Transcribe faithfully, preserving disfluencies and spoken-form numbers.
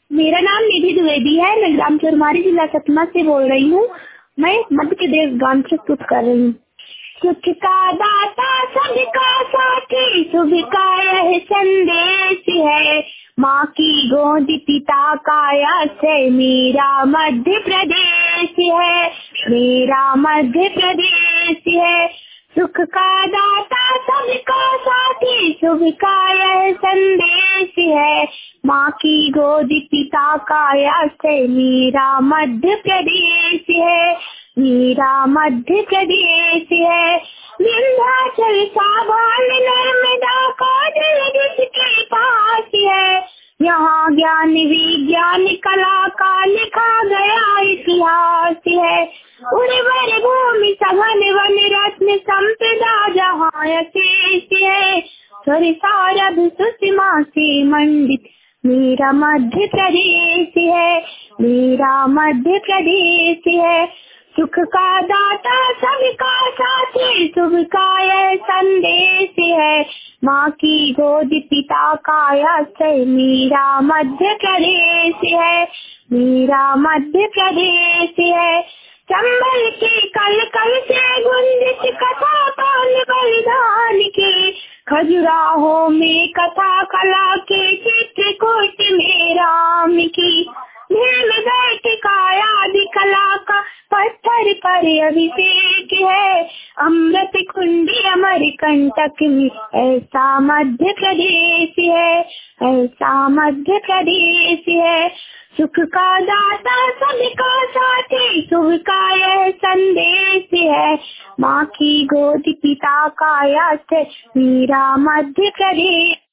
मेरा नाम निधि द्विवेदी है। मैं ग्राम चरमारी जिला सतना से बोल रही हूँ। मैं मध्य प्रदेश गान प्रस्तुत कर रही हूँ। सुख का दाता सबका साथी, शुभ का यह संदेश है। माँ की गोद पिता का आश्रय, मेरा मध्य प्रदेश है, मेरा मध्य प्रदेश है। सुख का दाता सबका साथी, शुभ का यह संदेश है। माँ की गोद पिता का आश्रय, मेरा मध्य प्रदेश है, मेरा मध्य प्रदेश है। विंध्याचल साभाल नर्मदा का जल जिसके पास है, यहाँ ज्ञान विज्ञान कला का लिखा गया इतिहास है। उर्वर भूमि सघन वन रत्न संपदा जहाँ अशेष है। स्वर सारभ सुषमा से मंडित मेरा मध्य प्रदेश है, मेरा मध्य प्रदेश है। सुख का दाता सबका साथी, शुभ का यह संदेश है। माँ की गोद पिता का आश्रय, मेरा मध्य प्रदेश है, मेरा मध्य प्रदेश है। चंबल की कल कल से गुंजित कथा पाल बलिदान की, खजुराहो में कथा कला के चित्रकूट में राम की। भीम बैठ का आदि कला का पत्थर पर अभिषेक है। अमृत कुंडी अमर कंटक में ऐसा मध्य प्रदेश है, ऐसा मध्य प्रदेश है। सुख का दाता सबका साथी, शुभ का यह संदेश है। माँ की गोद पिता का आश्रय, मेरा मध्य प्रदेश।